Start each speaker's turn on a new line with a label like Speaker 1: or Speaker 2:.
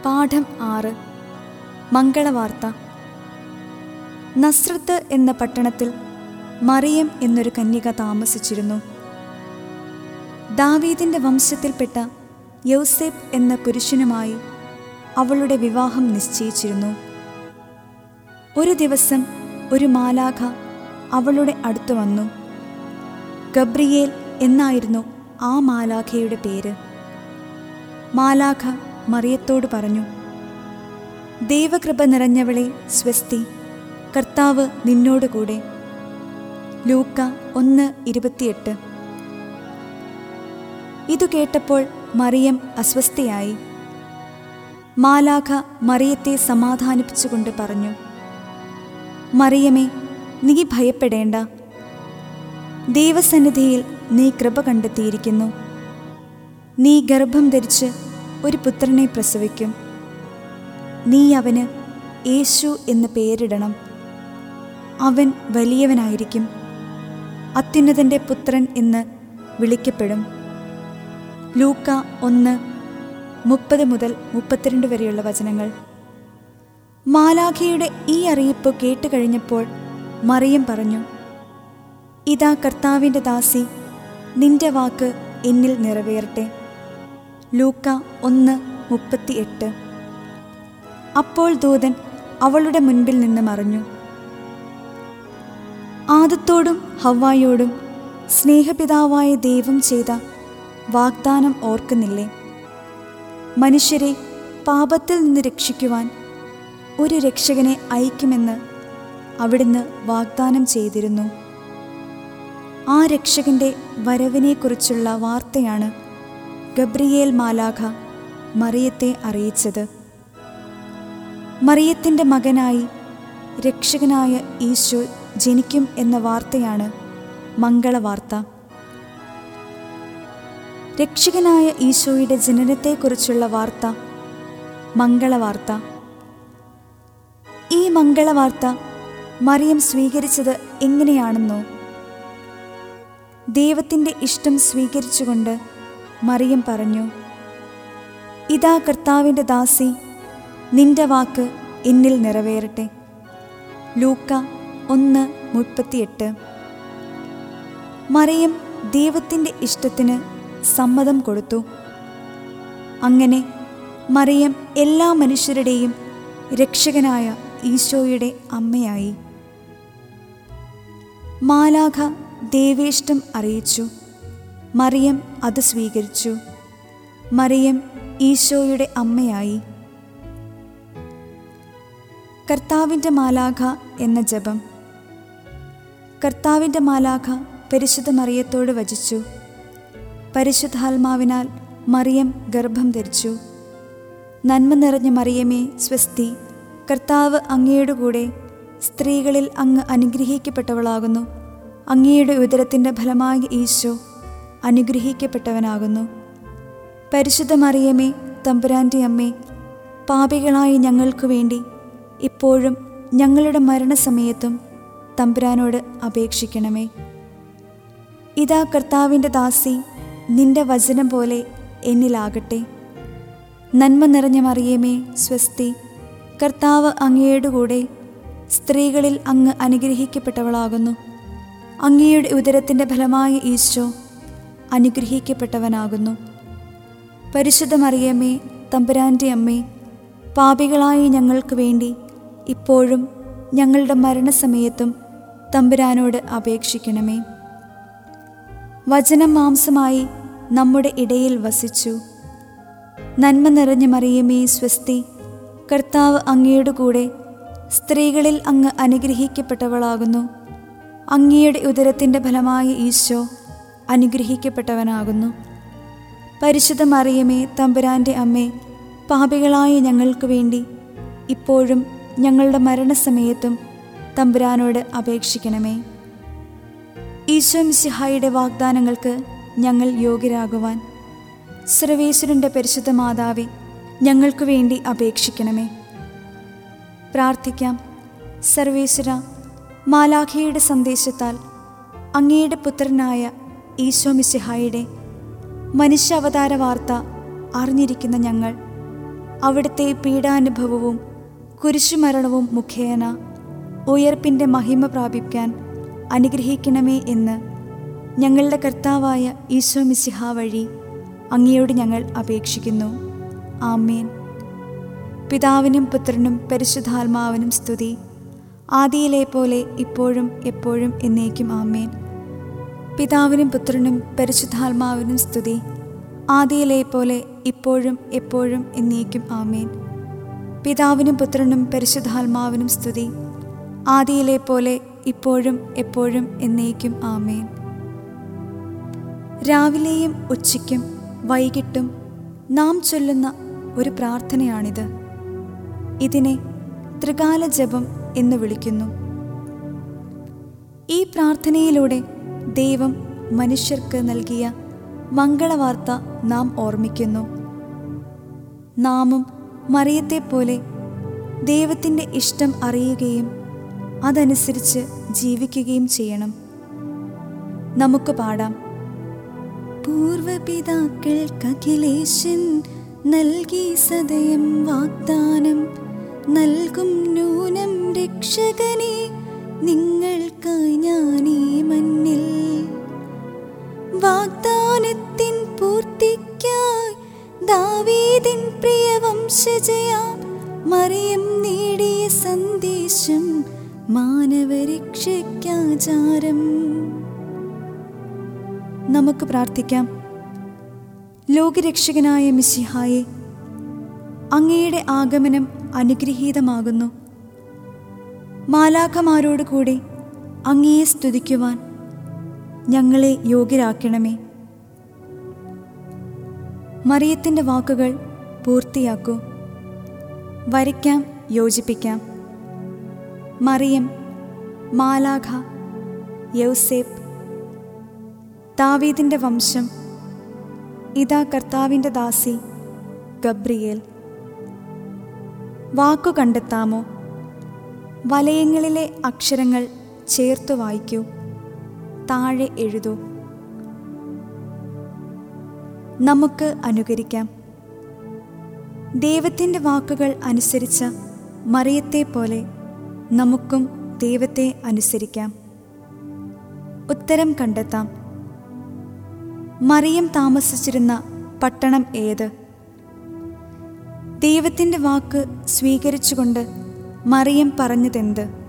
Speaker 1: പാഠം 6. മംഗളവാർത്ത. നസ്രത്ത് എന്ന പട്ടണത്തിൽ മറിയം എന്നൊരു കന്യക താമസിച്ചിരുന്നു. ദാവീദിന്റെ വംശത്തിൽപ്പെട്ട യോസേപ്പ് എന്ന പുരുഷനുമായി അവളുടെ വിവാഹം നിശ്ചയിച്ചിരുന്നു. ഒരു ദിവസം ഒരു മാലാഖ അവളുടെ അടുത്തു വന്നു. ഗബ്രിയേൽ എന്നായിരുന്നു ആ മാലാഖയുടെ പേര്. മാലാഖ മറിയത്തോട് പറഞ്ഞു, ദൈവകൃപ നിറഞ്ഞവളെ സ്വസ്തി, കർത്താവ് നിന്നോട് കൂടെ. ലൂക്ക 1:28. ഇതു കേട്ടപ്പോൾ മറിയം അസ്വസ്ഥയായി. മാലാഖ മറിയത്തെ സമാധാനിപ്പിച്ചുകൊണ്ട് പറഞ്ഞു, മറിയമേ, നീ ഭയപ്പെടേണ്ട. ദൈവസന്നിധിയിൽ നീ കൃപ കണ്ടെത്തിയിരിക്കുന്നു. നീ ഗർഭം ധരിച്ച് ഒരു പുത്രനെ പ്രസവിക്കും. നീ അവന് യേശു എന്ന് പേരിടണം. അവൻ വലിയവനായിരിക്കും, അത്യുന്നതന്റെ പുത്രൻ എന്ന് വിളിക്കപ്പെടും. ലൂക്ക 1:30-32 വരെയുള്ള വചനങ്ങൾ. മാലാഖയുടെ ഈ അറിയിപ്പ് കേട്ടുകഴിഞ്ഞപ്പോൾ മറിയം പറഞ്ഞു, ഇതാ കർത്താവിൻ്റെ ദാസി, നിന്റെ വാക്ക് എന്നിൽ നിറവേറട്ടെ. ലൂക്ക 1:38. അപ്പോൾ ദൂതൻ അവളുടെ മുൻപിൽ നിന്ന് മറഞ്ഞു. ആദത്തോടും ഹവ്വായോടും സ്നേഹപിതാവായ ദൈവം ചെയ്ത വാഗ്ദാനം ഓർക്കുന്നില്ലേ? മനുഷ്യരെ പാപത്തിൽ നിന്ന് രക്ഷിക്കുവാൻ ഒരു രക്ഷകനെ അയക്കുമെന്ന് അവിടുന്ന് വാഗ്ദാനം ചെയ്തിരുന്നു. ആ രക്ഷകന്റെ വരവിനെക്കുറിച്ചുള്ള വാർത്തയാണ് ഗബ്രിയേൽ മാലാഖ മറിയത്തെ അറിയിച്ചത്. മറിയത്തിൻ്റെ മകനായി രക്ഷകനായ ഈശോ ജനിക്കും എന്ന വാർത്തയാണ് മംഗളവാർത്ത. രക്ഷകനായ ഈശോയുടെ ജനനത്തെക്കുറിച്ചുള്ള വാർത്ത മംഗളവാർത്ത. ഈ മംഗളവാർത്ത മറിയം സ്വീകരിച്ചത് എങ്ങനെയാണെന്നോ? ദൈവത്തിൻ്റെ ഇഷ്ടം സ്വീകരിച്ചുകൊണ്ട് മറിയം പറഞ്ഞു, ഇതാ കർത്താവിൻ്റെ ദാസി, നിന്റെ വാക്ക് എന്നിൽ നിറവേറട്ടെ. ലൂക്ക 1:38. മറിയം ദൈവത്തിൻ്റെ ഇഷ്ടത്തിന് സമ്മതം കൊടുത്തു. അങ്ങനെ മറിയം എല്ലാ മനുഷ്യരുടെയും രക്ഷകനായ ഈശോയുടെ അമ്മയായി. മാലാഖ ദൈവേഷ്ടം അറിയിച്ചു. മറിയം അത് സ്വീകരിച്ചു. മറിയം ഈശോയുടെ അമ്മയായി. കർത്താവിൻ്റെ മാലാഖ എന്ന ജപം. കർത്താവിൻ്റെ മാലാഖ പരിശുദ്ധ മറിയത്തോട് വചിച്ചു. പരിശുദ്ധാത്മാവിനാൽ മറിയം ഗർഭം ധരിച്ചു. നന്മ നിറഞ്ഞ മറിയമേ സ്വസ്തി, കർത്താവ് അങ്ങയുടെ കൂടെ. സ്ത്രീകളിൽ അങ്ങ് അനുഗ്രഹിക്കപ്പെട്ടവളാകുന്നു. അങ്ങയുടെ ഉദരത്തിൻ്റെ ഫലമായ ഈശോ അനുഗ്രഹിക്കപ്പെട്ടവനാകുന്നു. പരിശുദ്ധ മറിയമേ, തമ്പുരാൻ്റെ അമ്മേ, പാപികളായ ഞങ്ങൾക്ക് വേണ്ടി ഇപ്പോഴും ഞങ്ങളുടെ മരണസമയത്തും തമ്പുരാനോട് അപേക്ഷിക്കണമേ. ഇതാ കർത്താവിൻ്റെ ദാസി, നിന്റെ വചനം പോലെ എന്നിലാകട്ടെ. നന്മ നിറഞ്ഞ മറിയമേ സ്വസ്തി, കർത്താവ് അങ്ങയുടെ കൂടെ. സ്ത്രീകളിൽ അങ്ങ് അനുഗ്രഹിക്കപ്പെട്ടവളാകുന്നു. അങ്ങയുടെ ഉദരത്തിൻ്റെ ഫലമായ ഈശോ അനുഗ്രഹിക്കപ്പെട്ടവനാകുന്നു. പരിശുദ്ധ മറിയമേ, തമ്പുരാൻ്റെ അമ്മേ, പാപികളായ ഞങ്ങൾക്ക് വേണ്ടി ഇപ്പോഴും ഞങ്ങളുടെ മരണസമയത്തും തമ്പുരാനോട് അപേക്ഷിക്കണമേ. വചനം മാംസമായി നമ്മുടെ ഇടയിൽ വസിച്ചു. നന്മ നിറഞ്ഞ മറിയമേ സ്വസ്തി, കർത്താവ് അങ്ങയുടെ കൂടെ. സ്ത്രീകളിൽ അങ്ങ് അനുഗ്രഹിക്കപ്പെട്ടവളാകുന്നു. അങ്ങയുടെ ഉദരത്തിൻ്റെ ഫലമായ ഈശോ അനുഗ്രഹിക്കപ്പെട്ടവനാകുന്നു. പരിശുദ്ധ മറിയമേ, തമ്പുരാൻ്റെ അമ്മേ, പാപികളായ ഞങ്ങൾക്ക് വേണ്ടി ഇപ്പോഴും ഞങ്ങളുടെ മരണസമയത്തും തമ്പുരാനോട് അപേക്ഷിക്കണമേ. ഈശോ മിശിഹായുടെ വാഗ്ദാനങ്ങൾക്ക് ഞങ്ങൾ യോഗ്യരാകുവാൻ സർവേശ്വരൻ്റെ പരിശുദ്ധ മാതാവേ, ഞങ്ങൾക്ക് വേണ്ടി അപേക്ഷിക്കണമേ. പ്രാർത്ഥിക്കാം. സർവേശ്വര, മാലാഖയുടെ സന്ദേശത്താൽ അങ്ങയുടെ പുത്രനായ ഈശോ മിശിഹായുടെ മനുഷ്യാവതാര വാർത്ത അറിഞ്ഞിരിക്കുന്ന ഞങ്ങൾ അവിടുത്തെ പീഡാനുഭവവും കുരിശുമരണവും മുഖേന ഉയർപ്പിൻ്റെ മഹിമ പ്രാപിക്കാൻ അനുഗ്രഹിക്കണമേ എന്ന് ഞങ്ങളുടെ കർത്താവായ ഈശോ മിശിഹാ വഴി അങ്ങയോട് ഞങ്ങൾ അപേക്ഷിക്കുന്നു. ആമേൻ. പിതാവിനും പുത്രനും പരിശുദ്ധാത്മാവിനും സ്തുതി, ആദിയിലെ പോലെ ഇപ്പോഴും എപ്പോഴും എന്നേക്കും. ആമേൻ. പിതാവിനും പുത്രനും പരിശുദ്ധാത്മാവിനും സ്തുതി, ആദിയിലെ പോലെ ഇപ്പോഴും എപ്പോഴും എന്നേക്കും. ആമേൻ. പിതാവിനും പുത്രനും പരിശുദ്ധാത്മാവിനും സ്തുതി, ആദിയിലെ പോലെ ഇപ്പോഴും എപ്പോഴും എന്നേക്കും. ആമേൻ. രാവിലെയും ഉച്ചയ്ക്കും വൈകിട്ടും നാം ചൊല്ലുന്ന ഒരു പ്രാർത്ഥനയാണിത്. ഇതിനെ ത്രികാല ജപം എന്ന് വിളിക്കുന്നു. ഈ പ്രാർത്ഥനയിലൂടെ ദൈവം മനുഷ്യർക്ക് നൽകിയ മംഗളവാർത്ത നാം ഓർമ്മിക്കുന്നു. നാമും മറിയത്തെപ്പോലെ ദൈവത്തിൻ്റെ ഇഷ്ടം അറിയുകയും അതനുസരിച്ച് ജീവിക്കുകയും ചെയ്യണം. നമുക്ക് പാടാം. പൂർവപിതാക്കൾക്കഖിലേശൻ നൽകി സദയം വാഗ്ദാനം നൽകും നൂനം രക്ഷകനെ നിങ്ങൾക്കായി ഞാനീ മണ്ണിൽ. വാഗ്ദാനത്തിൻ പൂർത്തിക്കായി ദാവീദിൻ പ്രിയവംശജയാം മറിയം നേടിയ സന്ദേശം മാനവരക്ഷയ്ക്കാചാരം. നമുക്ക് പ്രാർത്ഥിക്കാം. ലോകരക്ഷകനായ മിശിഹായെ, അങ്ങയുടെ ആഗമനം അനുഗ്രഹീതമാകുന്നു. മാലാഖമാരോടുകൂടി അങ്ങയെ സ്തുതിക്കുവാൻ ഞങ്ങളെ യോഗ്യരാക്കണമേ. മറിയത്തിൻ്റെ വാക്കുകൾ പൂർത്തിയാക്കൂ. വരയ്ക്കാം, യോജിപ്പിക്കാം. മറിയം, മാലാഖ, യൗസേപ്പ്, ദാവീദിൻ്റെ വംശം, ഇതാ കർത്താവിൻ്റെ ദാസി ഗബ്രിയേൽ. വാക്കു കണ്ടെത്താമോ? വലയങ്ങളിലെ അക്ഷരങ്ങൾ ചേർത്തു വായിക്കൂ. താഴെ എഴുതൂ. നമുക്ക് അനുകരിക്കാം. ദൈവത്തിൻ്റെ വാക്കുകൾ അനുസരിച്ച മറിയത്തെപ്പോലെ നമുക്കും ദൈവത്തെ അനുസരിക്കാം. ഉത്തരം കണ്ടെത്താം. മറിയം താമസിച്ചിരുന്ന പട്ടണം ഏത്? ദൈവത്തിൻ്റെ വാക്ക് സ്വീകരിച്ചുകൊണ്ട് മറിയം പറഞ്ഞതെന്ത്?